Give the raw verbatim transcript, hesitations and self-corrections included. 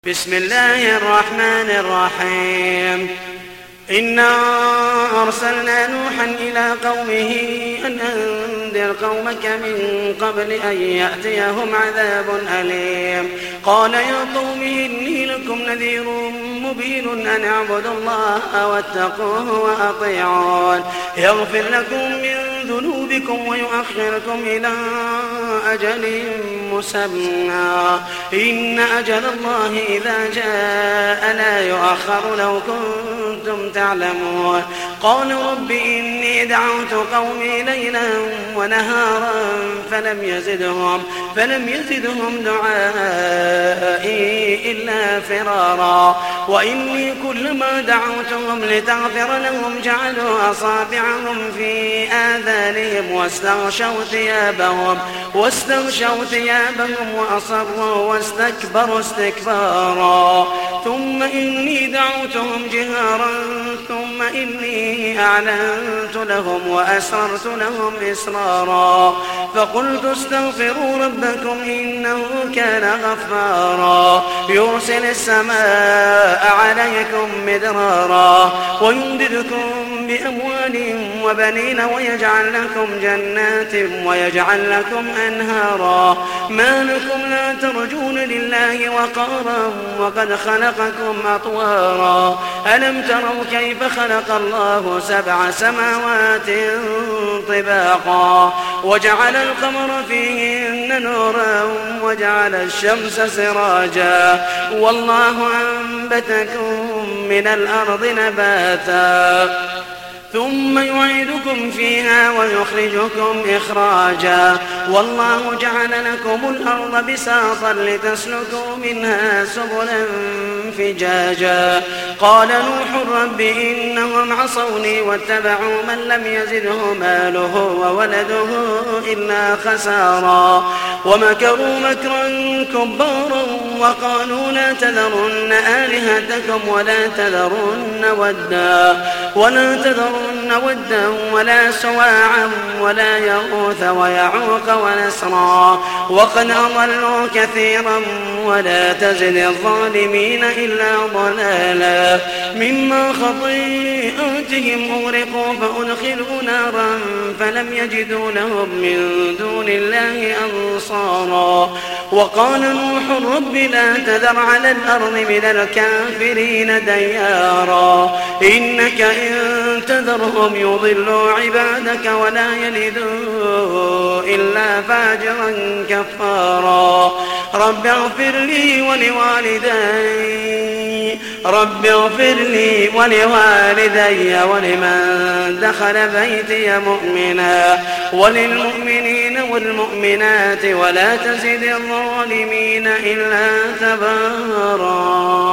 بسم الله الرحمن الرحيم. إنا أرسلنا نوحا إلى قومه أن أنذر قومك من قبل أن يأتيهم عذاب أليم. قال يا قوم إني لكم نذير مبين أن اعبدوا الله واتقوه وأطيعون يغفر لكم من ذنوبكم ويؤخركم إلى أجل مسمى إن أجل الله إذا جاء لا يؤخر لو كنتم تعلمون. قالوا رب إني دعوت قومي ليلا ونهارا فلم يزدهم فلم يزدهم دعائي إلا فرارا وإني كلما دعوتهم لتغفر لهم جعلوا أصابعهم في آذانهم واستغشوا ثيابهم واستغشوا ثيابهم وأصروا واستكبروا استكبارا ثم إني دعوتهم جهارا ثم إني أعلنت لهم وأسررت لهم إسرارا فقلت استغفروا ربكم إنه كان غفارا يرسل السماء عليكم مدرارا ويمددكم بأموال وبنين ويجعل لكم جنات ويجعل لكم أنهارا ما لكم لا ترجون لله وقارا وقد خلقكم أطوارا ألم تروا كيف خلق الله سبع سماوات طباقا وجعل القمر فيهن نورا وجعل الشمس سراجا والله أنبتكم من الأرض نباتا ثم يعيدكم فيها ويخرجكم إخراجا والله جعل لكم الأرض بساطا لتسلكوا منها سبلا فجاجا. قال نوح رب إنهم عصوني واتبعوا من لم يزده ماله وولده إلا خسارا ومكروا مكرا كبارا وقالوا لا تذرن آلهتكم ولا تذرن ودا ولا تذرن ودا ولا سواعا ولا يغوث ويعوق ونسرا وقد أضلوا كثيرا ولا تزد الظالمين إلا ضلالا مما خطيئاتهم أغرقوا فأدخلوا نارا فلم يجدوا لهم من دون الله أنصارا. وقال نوح رب لا تذر على الأرض من الكافرين ديارا إنك إن تذرهم يضلوا عبادك ولا يلدوا إلا فاجرا كفارا. رب اغفر لي ولوالدي رب اغفر لي ولوالدي ولمن دخل بيتي مؤمنا وللمؤمنين والمؤمنات ولا تزد الظالمين إلا تبارا.